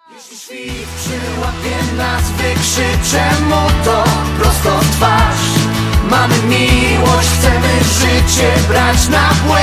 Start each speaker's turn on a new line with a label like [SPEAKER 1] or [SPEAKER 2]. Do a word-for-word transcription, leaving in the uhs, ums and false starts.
[SPEAKER 1] Jeśli świt przyłapie nas, wykrzyczę mu to prosto w twarz. Mamy miłość, chcemy życie brać na płaszcz.